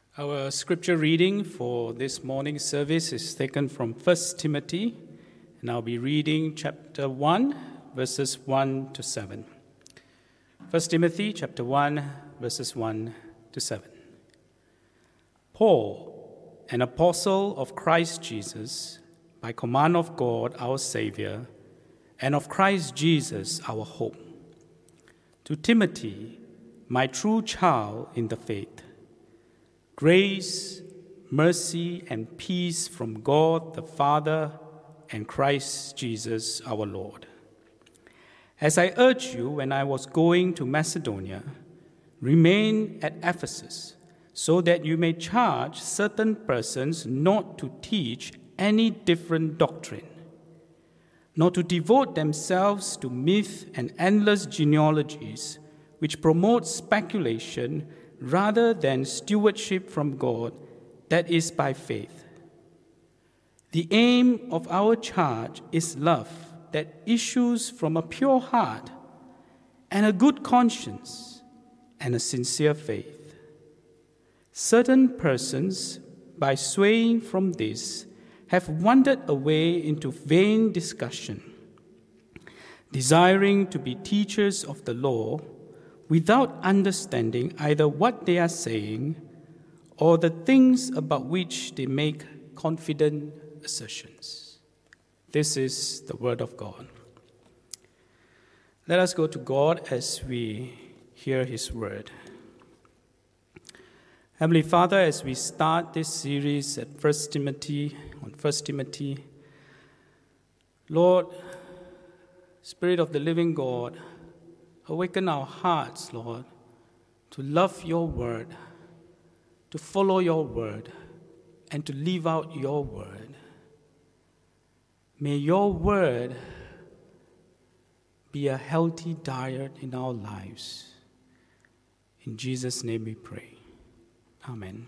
Our scripture reading for this morning's service is taken from 1 Timothy, and I'll be reading chapter 1, verses 1 to 7. 1 Timothy chapter 1, verses 1 to 7. Paul, an apostle of Christ Jesus, by command of God our Savior, and of Christ Jesus our hope. To Timothy, my true child in the faith, grace, mercy, and peace from God the Father and Christ Jesus our Lord. As I urged you when I was going to Macedonia, remain at Ephesus, so that you may charge certain persons not to teach any different doctrine, nor to devote themselves to myth and endless genealogies, which promote speculation rather than stewardship from God that is by faith. The aim of our charge is love that issues from a pure heart and a good conscience and a sincere faith. Certain persons, by swaying from this, have wandered away into vain discussion, desiring to be teachers of the law without understanding either what they are saying or the things about which they make confident assertions. This is the word of God. Let us go to God as we hear his word. Heavenly Father, as we start this series at 1 Timothy, Lord, Spirit of the living God, awaken our hearts, Lord, to love your word, to follow your word, and to live out your word. May your word be a healthy diet in our lives. In Jesus' name we pray. Amen.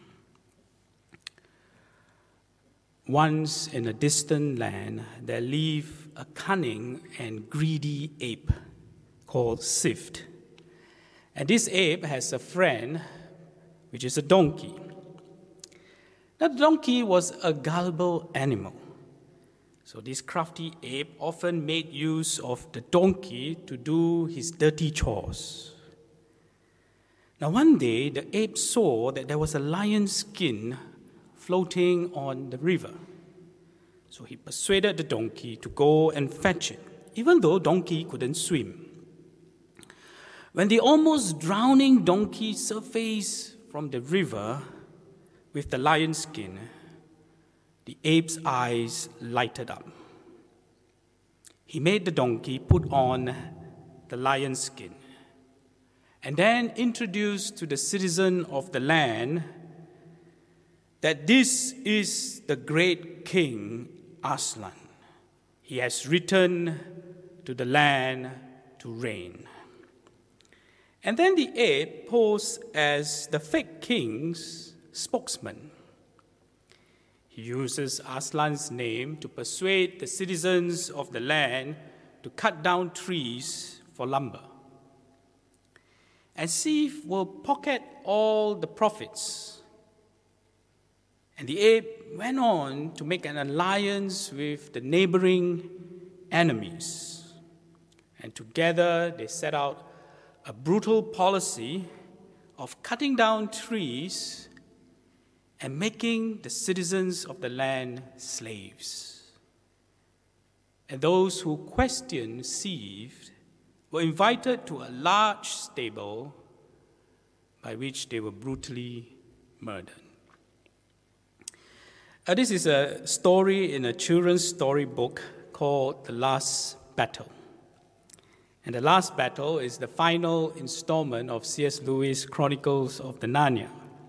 Once in a distant land, there lived a cunning and greedy ape called Swift. And this ape has a friend, which is a donkey. Now, the donkey was a gullible animal. So this crafty ape often made use of the donkey to do his dirty chores. Now, one day, the ape saw that there was a lion's skin floating on the river. So he persuaded the donkey to go and fetch it, even though donkey couldn't swim. When the almost drowning donkey surfaced from the river with the lion's skin, the ape's eyes lighted up. He made the donkey put on the lion's skin and then introduced to the citizen of the land that this is the great king Aslan. He has returned to the land to reign. And then the ape posed as the fake king's spokesman. He uses Aslan's name to persuade the citizens of the land to cut down trees for lumber. And Sif will pocket all the profits. And the ape went on to make an alliance with the neighboring enemies. And together they set out a brutal policy of cutting down trees and making the citizens of the land slaves. And those who questioned Sif were invited to a large stable by which they were brutally murdered. This is a story in a children's storybook called The Last Battle. And The Last Battle is the final installment of C.S. Lewis' Chronicles of Narnia.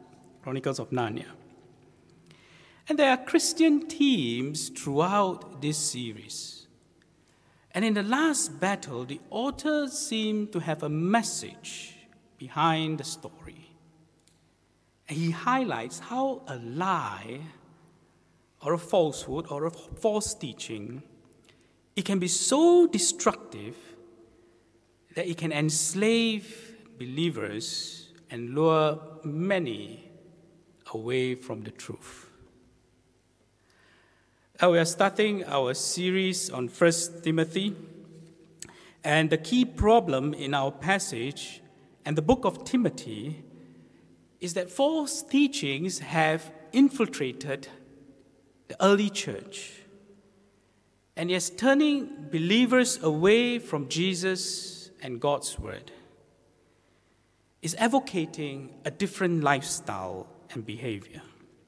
And there are Christian themes throughout this series. And in The Last Battle, the author seemed to have a message behind the story. And he highlights how a lie or a falsehood or a false teaching, it can be so destructive that it can enslave believers and lure many away from the truth. We are starting our series on 1 Timothy, and the key problem in our passage and the book of Timothy is that false teachings have infiltrated the early church, and is turning believers away from Jesus and God's word. Is advocating a different lifestyle and behavior.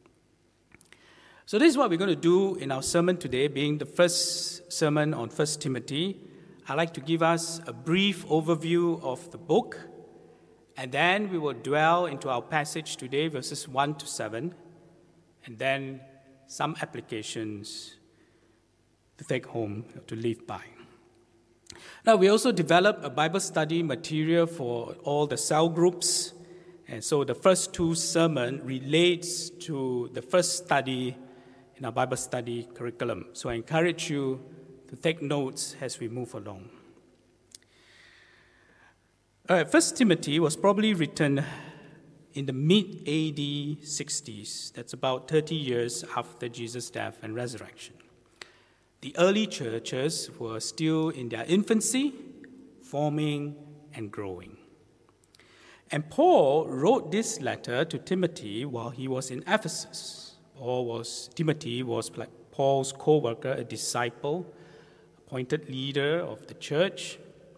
So this is what we're going to do in our sermon today, being the first sermon on 1 Timothy. I'd like to give us a brief overview of the book, and then we will dwell into our passage today, verses 1 to 7, and then some applications to take home, to live by. Now, we also developed a Bible study material for all the cell groups, and so the first two sermons relates to the first study in our Bible study curriculum. So I encourage you to take notes as we move along. All right, 1 Timothy was probably written in the mid-AD 60s. That's about 30 years after Jesus' death and resurrection. The early churches were still in their infancy, forming and growing. And Paul wrote this letter to Timothy while he was in Ephesus. Timothy was like Paul's co-worker, a disciple, appointed leader of the church.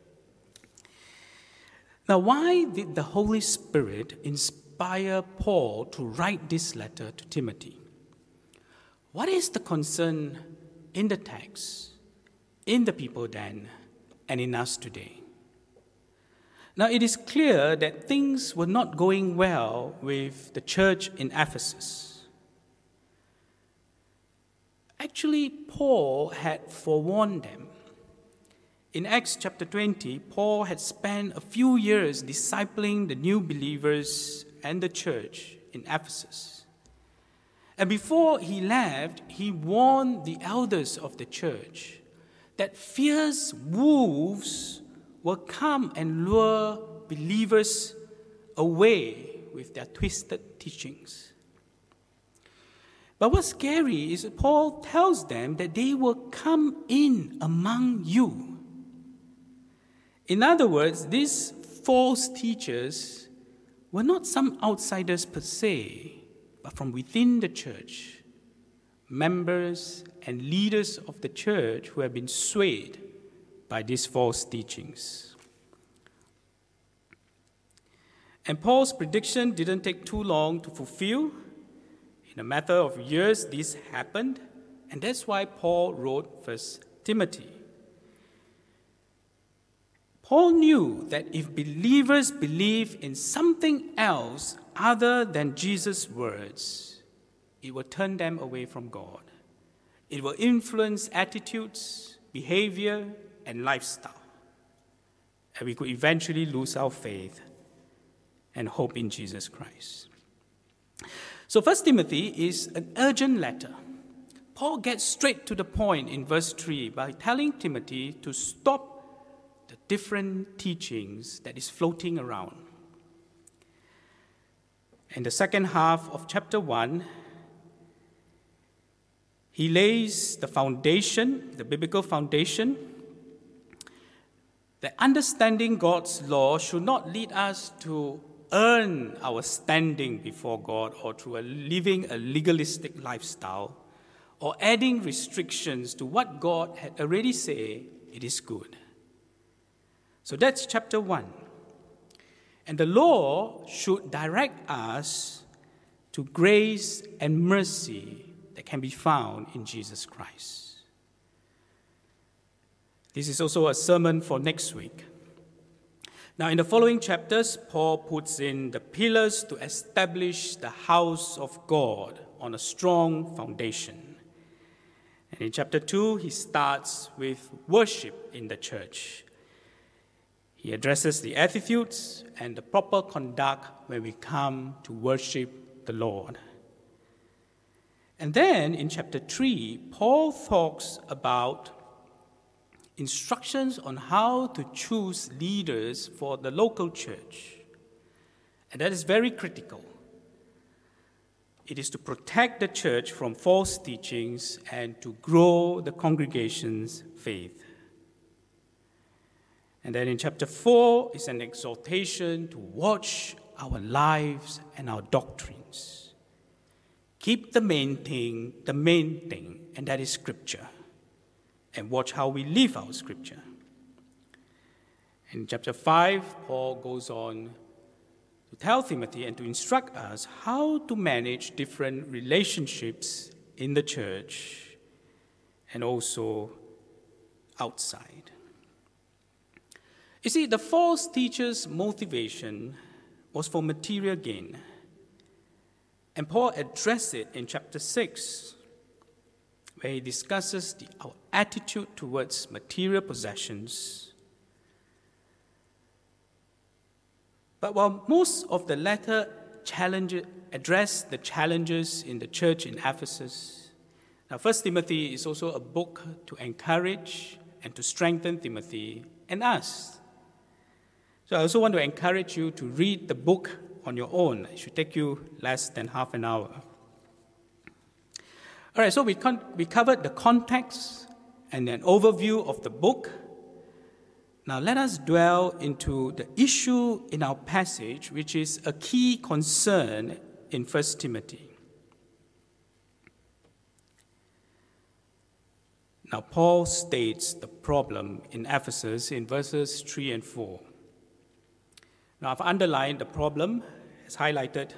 Now, why did the Holy Spirit inspire Paul to write this letter to Timothy? What is the concern in the text, in the people then, and in us today? Now, it is clear that things were not going well with the church in Ephesus. Actually, Paul had forewarned them. In Acts chapter 20, Paul had spent a few years discipling the new believers and the church in Ephesus. And before he left, he warned the elders of the church that fierce wolves will come and lure believers away with their twisted teachings. But what's scary is that Paul tells them that they will come in among you. In other words, these false teachers were not some outsiders per se, but from within the church, members and leaders of the church who have been swayed by these false teachings. And Paul's prediction didn't take too long to fulfill. In a matter of years, this happened, and that's why Paul wrote 1 Timothy. Paul knew that if believers believe in something else other than Jesus' words, it will turn them away from God. It will influence attitudes, behavior, and lifestyle. And we could eventually lose our faith and hope in Jesus Christ. So 1 Timothy is an urgent letter. Paul gets straight to the point in verse 3 by telling Timothy to stop the different teachings that is floating around. In the second half of chapter 1, he lays the foundation, the biblical foundation, that understanding God's law should not lead us to earn our standing before God or through living a legalistic lifestyle or adding restrictions to what God had already said it is good. So that's chapter 1. And the law should direct us to grace and mercy that can be found in Jesus Christ. This is also a sermon for next week. Now, in the following chapters, Paul puts in the pillars to establish the house of God on a strong foundation. And in chapter 2, he starts with worship in the church. He addresses the attitudes and the proper conduct when we come to worship the Lord. And then in chapter 3, Paul talks about instructions on how to choose leaders for the local church. And that is very critical. It is to protect the church from false teachings and to grow the congregation's faith. And then in chapter 4 is an exhortation to watch our lives and our doctrines. Keep the main thing, and that is Scripture. And watch how we live our Scripture. In chapter 5, Paul goes on to tell Timothy and to instruct us how to manage different relationships in the church and also outside. You see, the false teacher's motivation was for material gain. And Paul addressed it in chapter 6, where he discusses our attitude towards material possessions. But while most of the letter addressed the challenges in the church in Ephesus, now 1 Timothy is also a book to encourage and to strengthen Timothy and us. So I also want to encourage you to read the book on your own. It should take you less than half an hour. All right, so we covered the context and an overview of the book. Now let us dwell into the issue in our passage, which is a key concern in 1 Timothy. Now Paul states the problem in Ephesus in verses 3 and 4. Now I've underlined the problem, as highlighted.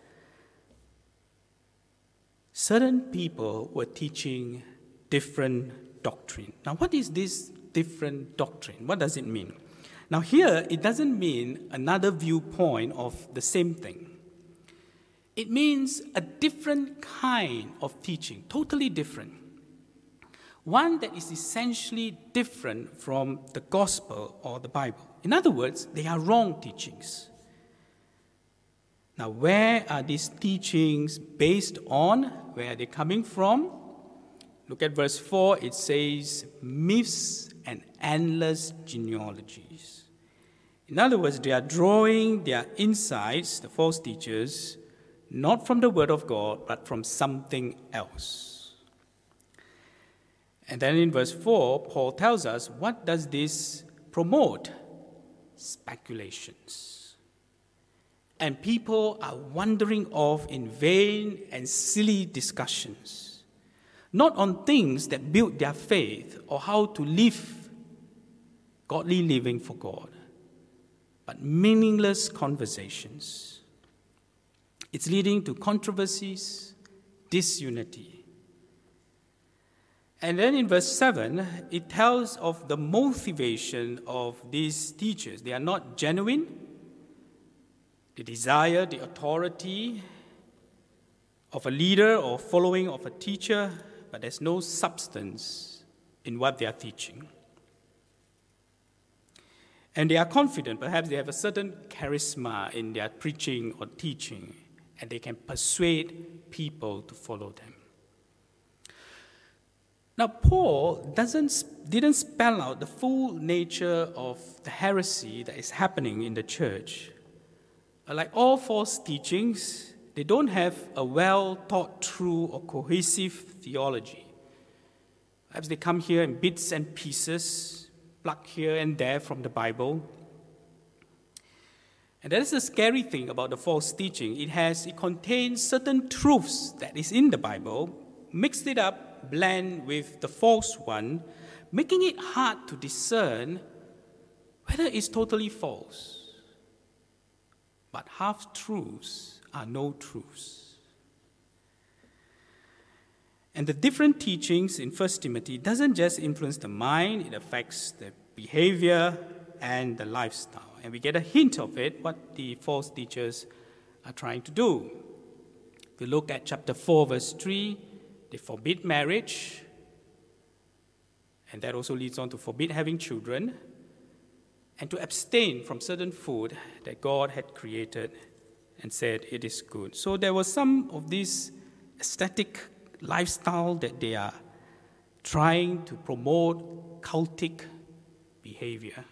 Certain people were teaching different doctrine. Now what is this different doctrine? What does it mean? Now here, it doesn't mean another viewpoint of the same thing. It means a different kind of teaching, totally different. One that is essentially different from the gospel or the Bible. In other words, they are wrong teachings. Now, where are these teachings based on? Where are they coming from? Look at verse 4. It says, myths and endless genealogies. In other words, they are drawing their insights, the false teachers, not from the Word of God, but from something else. And then in verse 4, Paul tells us, what does this promote? Speculations. And people are wandering off in vain and silly discussions, not on things that build their faith or how to live godly living for God, but meaningless conversations. It's leading to controversies, disunity. And then in verse 7, it tells of the motivation of these teachers. They are not genuine. They desire the authority of a leader or following of a teacher, but there's no substance in what they are teaching. And they are confident, perhaps they have a certain charisma in their preaching or teaching, and they can persuade people to follow them. Now, Paul didn't spell out the full nature of the heresy that is happening in the church. Like all false teachings, they don't have a well-thought-through or cohesive theology. Perhaps they come here in bits and pieces, plucked here and there from the Bible. And that is the scary thing about the false teaching. It contains certain truths that is in the Bible, mixed it up, blend with the false one, making it hard to discern whether it's totally false. But half-truths are no truths. And the different teachings in 1 Timothy doesn't just influence the mind, it affects the behavior and the lifestyle. And we get a hint of it, what the false teachers are trying to do. If you look at chapter 4, verse 3, they forbid marriage, and that also leads on to forbid having children, and to abstain from certain food that God had created and said it is good. So there was some of this aesthetic lifestyle that they are trying to promote cultic behavior.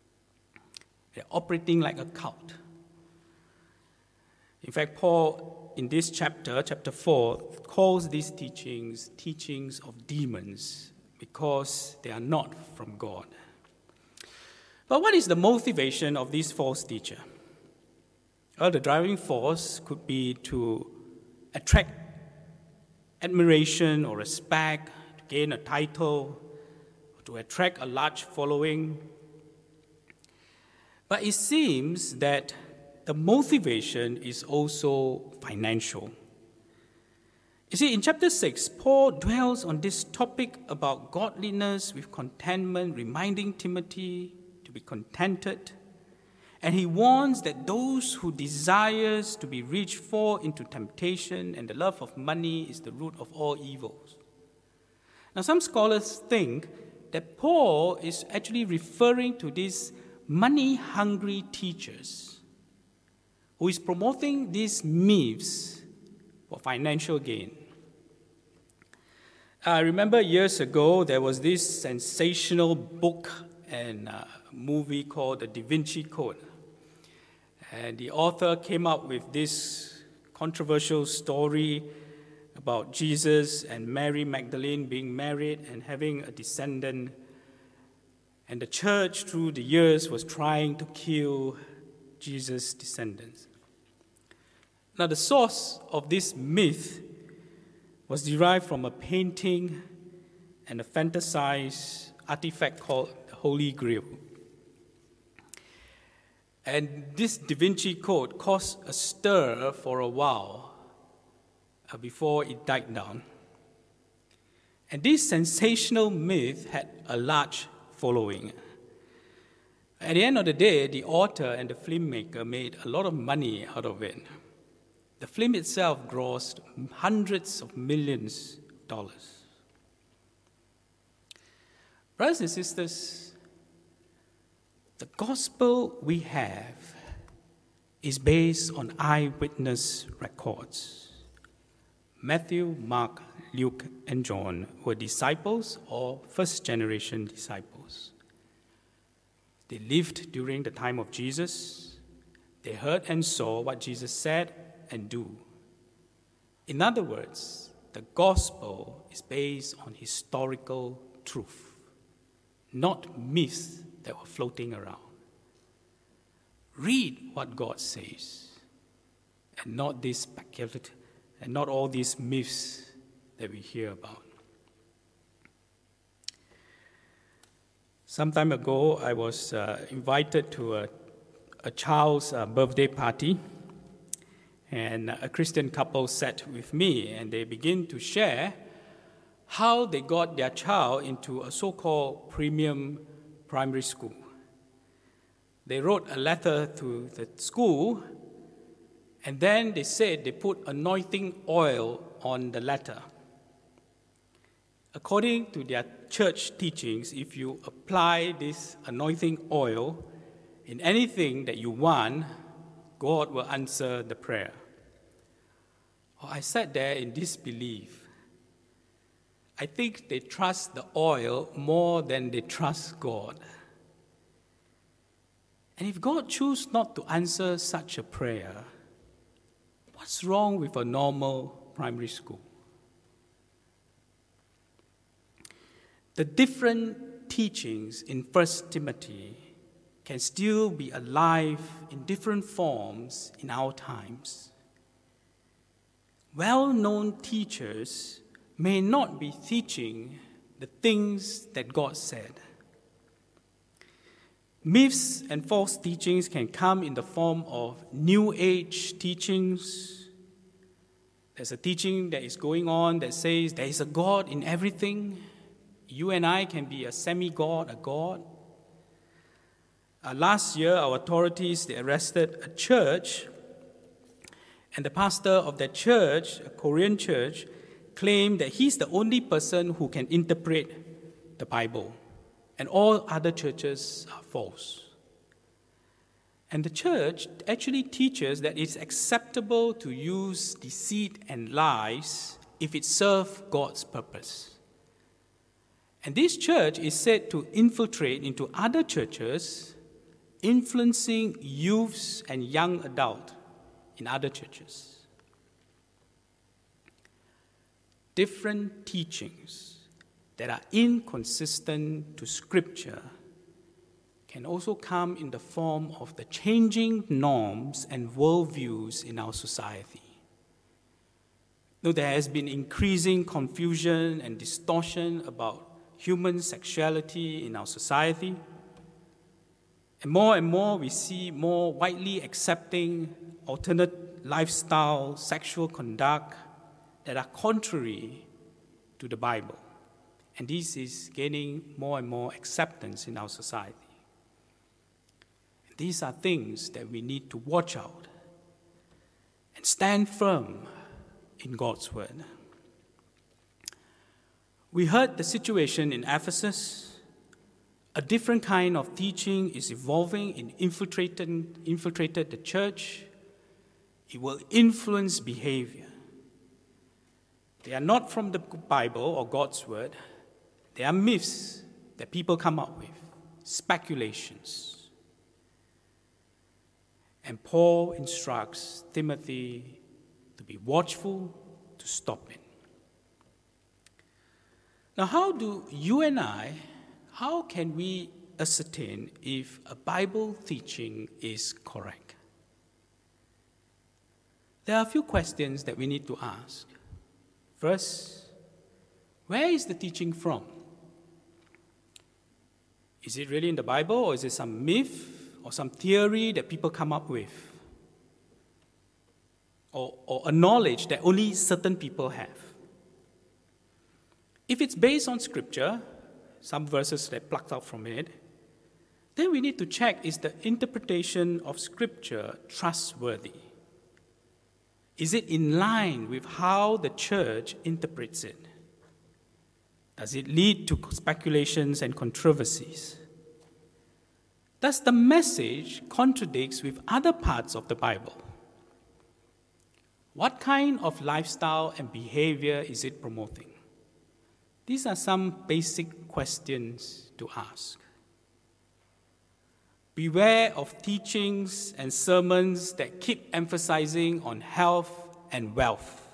They're operating like a cult. In fact, Paul in this chapter, chapter 4, calls these teachings teachings of demons because they are not from God. But what is the motivation of this false teacher? Well, the driving force could be to attract admiration or respect, to gain a title, or to attract a large following. But it seems that the motivation is also financial. You see, in chapter 6, Paul dwells on this topic about godliness with contentment, reminding Timothy to be contented. And he warns that those who desires to be rich fall into temptation, and the love of money is the root of all evils. Now, some scholars think that Paul is actually referring to these money-hungry teachers who is promoting these myths for financial gain. I remember years ago there was this sensational book and movie called The Da Vinci Code. And the author came up with this controversial story about Jesus and Mary Magdalene being married and having a descendant. And the church, through the years, was trying to kill Jesus' descendants. Now, the source of this myth was derived from a painting and a fantasized artifact called the Holy Grail. And this Da Vinci Code caused a stir for a while before it died down. And this sensational myth had a large following. At the end of the day, the author and the filmmaker made a lot of money out of it. The film itself grossed hundreds of millions of dollars. Brothers and sisters, the gospel we have is based on eyewitness records. Matthew, Mark, Luke, and John were disciples or first-generation disciples. They lived during the time of Jesus. They heard and saw what Jesus said and do. In other words, the gospel is based on historical truth, not myths that were floating around. Read what God says, and not this speculative, and not all these myths that we hear about. Some time ago, I was invited to a child's birthday party, and a Christian couple sat with me, and they began to share how they got their child into a so-called premium primary school. They wrote a letter to the school, and then they said they put anointing oil on the letter. According to their church teachings, if you apply this anointing oil in anything that you want, God will answer the prayer. Oh, I sat there in disbelief. I think they trust the oil more than they trust God. And if God chooses not to answer such a prayer, what's wrong with a normal primary school? The different teachings in 1 Timothy can still be alive in different forms in our times. Well-known teachers may not be teaching the things that God said. Myths and false teachings can come in the form of New Age teachings. There's a teaching that is going on that says there is a God in everything. You and I can be a semi-God, a God. Last year, our authorities, they arrested a church, and the pastor of that church, a Korean church, claimed that he's the only person who can interpret the Bible, and all other churches are false. And the church actually teaches that it's acceptable to use deceit and lies if it serves God's purpose. And this church is said to infiltrate into other churches, influencing youths and young adults in other churches. different teachings that are inconsistent to Scripture can also come in the form of the changing norms and worldviews in our society. Though there has been increasing confusion and distortion about human sexuality in our society, and more we see more widely accepting alternate lifestyle, sexual conduct that are contrary to the Bible. And this is gaining more and more acceptance in our society. These are things that we need to watch out and stand firm in God's word. We heard the situation in Ephesus. A different kind of teaching is evolving and infiltrated the church. It will influence behavior. They are not from the Bible or God's word. They are myths that people come up with, speculations. And Paul instructs Timothy to be watchful, to stop it. Now, how can we ascertain if a Bible teaching is correct? There are a few questions that we need to ask. First, where is the teaching from? Is it really in the Bible, or is it some myth or some theory that people come up with? Or a knowledge that only certain people have? If it's based on Scripture, some verses that plucked out from it, then we need to check, is the interpretation of Scripture trustworthy? Is it in line with how the church interprets it? Does it lead to speculations and controversies? Does the message contradict with other parts of the Bible? What kind of lifestyle and behavior is it promoting? These are some basic questions to ask. Beware of teachings and sermons that keep emphasizing on health and wealth.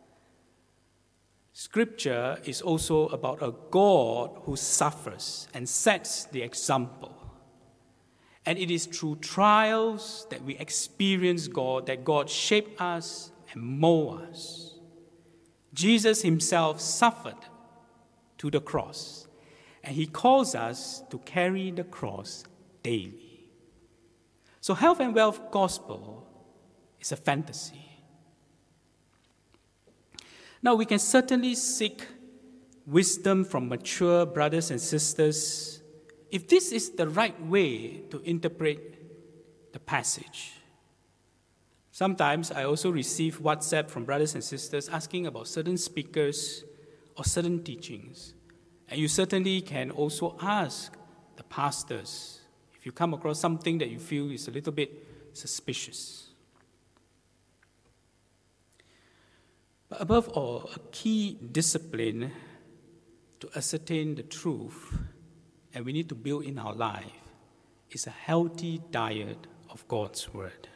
Scripture is also about a God who suffers and sets the example. And it is through trials that we experience God, that God shapes us and molds us. Jesus himself suffered to the cross, and he calls us to carry the cross daily. So health and wealth gospel is a fantasy. Now, we can certainly seek wisdom from mature brothers and sisters if this is the right way to interpret the passage. Sometimes I also receive WhatsApp from brothers and sisters asking about certain speakers or certain teachings. And you certainly can also ask the pastors if you come across something that you feel is a little bit suspicious. But above all, a key discipline to ascertain the truth, and we need to build in our life, is a healthy diet of God's word.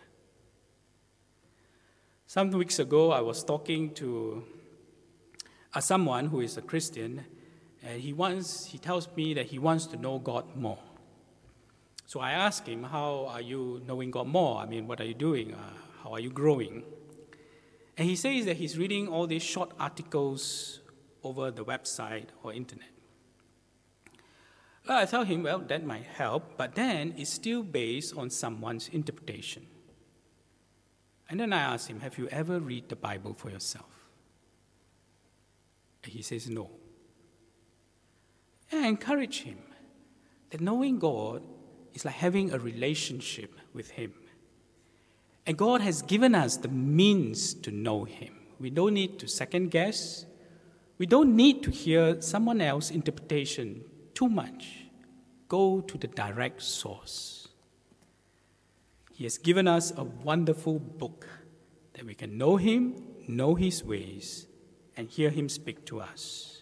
Some weeks ago, I was talking to someone who is a Christian, and he tells me that he wants to know God more. So I asked him, how are you knowing God more? I mean, what are you doing? How are you growing? And he says that he's reading all these short articles over the website or internet. Well, I tell him, well, that might help, but then it's still based on someone's interpretation. And then I asked him, have you ever read the Bible for yourself? And he says, no. And I encourage him that knowing God is like having a relationship with him. And God has given us the means to know him. We don't need to second guess. We don't need to hear someone else's interpretation too much. Go to the direct source. He has given us a wonderful book that we can know him, know his ways, and hear him speak to us.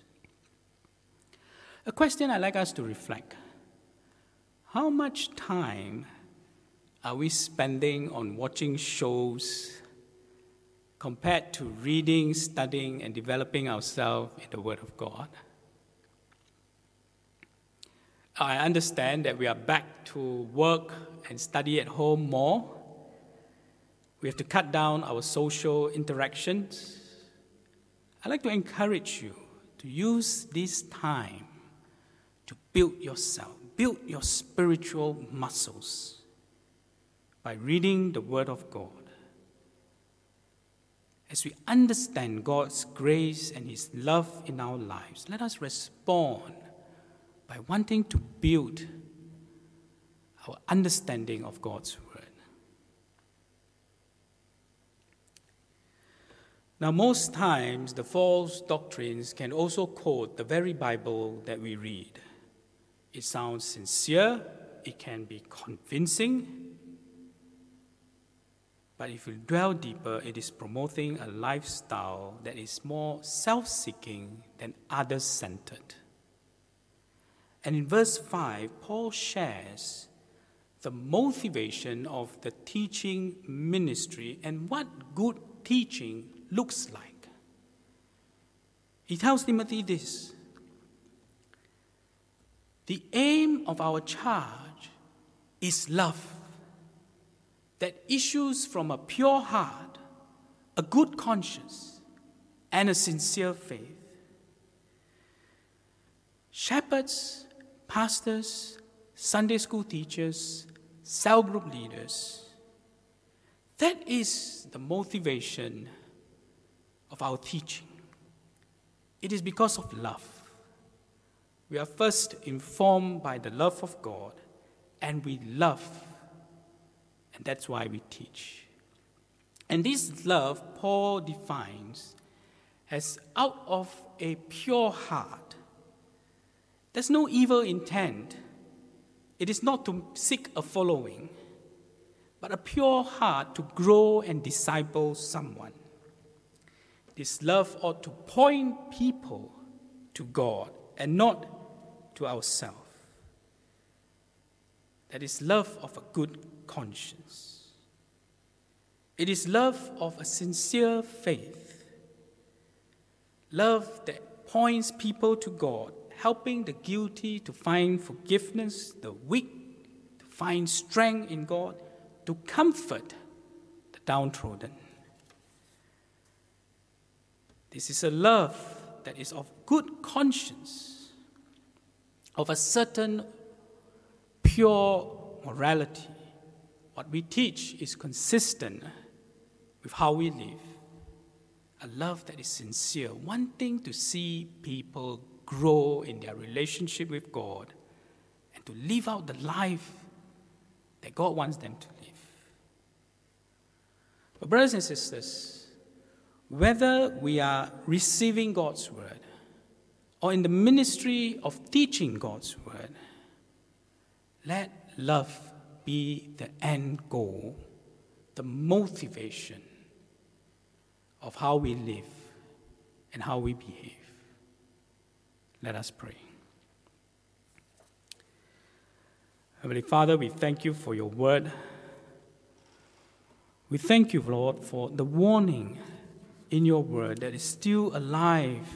A question I'd like us to reflect. How much time are we spending on watching shows compared to reading, studying, and developing ourselves in the Word of God. I understand that we are back to work and study at home more. We have to cut down our social interactions. I'd like to encourage you to use this time to build yourself, build your spiritual muscles by reading the Word of God. As we understand God's grace and His love in our lives, let us respond by wanting to build our understanding of God's Word. Now, most times, the false doctrines can also quote the very Bible that we read. It sounds sincere, it can be convincing, but if you dwell deeper, it is promoting a lifestyle that is more self-seeking than others-centered. And in verse 5, Paul shares the motivation of the teaching ministry and what good teaching looks like. He tells Timothy this: the aim of our charge is love that issues from a pure heart, a good conscience, and a sincere faith. Shepherds, pastors, Sunday school teachers, cell group leaders, that is the motivation of our teaching. It is because of love. We are first informed by the love of God, and we love, and that's why we teach. And this love, Paul defines as out of a pure heart. There's no evil intent. It is not to seek a following, but a pure heart to grow and disciple someone. This love ought to point people to God and not to ourselves. That is love of a good conscience. It is love of a sincere faith. Love that points people to God, helping the guilty to find forgiveness, the weak to find strength in God, to comfort the downtrodden. This is a love that is of good conscience, of a certain pure morality. What we teach is consistent with how we live. A love that is sincere, wanting to see people grow in their relationship with God and to live out the life that God wants them to live. But brothers and sisters, whether we are receiving God's word or in the ministry of teaching God's word, let love be the end goal, the motivation of how we live and how we behave. Let us pray. Heavenly Father, we thank you for your word. We thank you, Lord, for the warning in your word that is still alive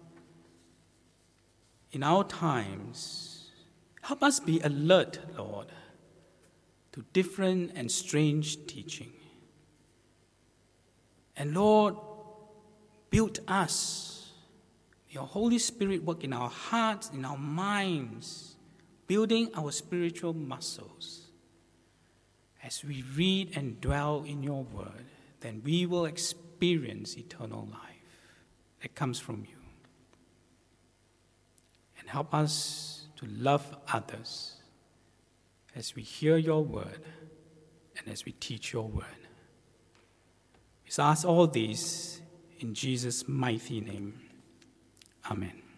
in our times. Help us be alert, Lord, to different and strange teaching. And Lord, build us. Your Holy Spirit work in our hearts, in our minds, building our spiritual muscles. As we read and dwell in your word, then we will experience eternal life that comes from you. And help us to love others as we hear your word and as we teach your word. We ask all these in Jesus' mighty name. Amen.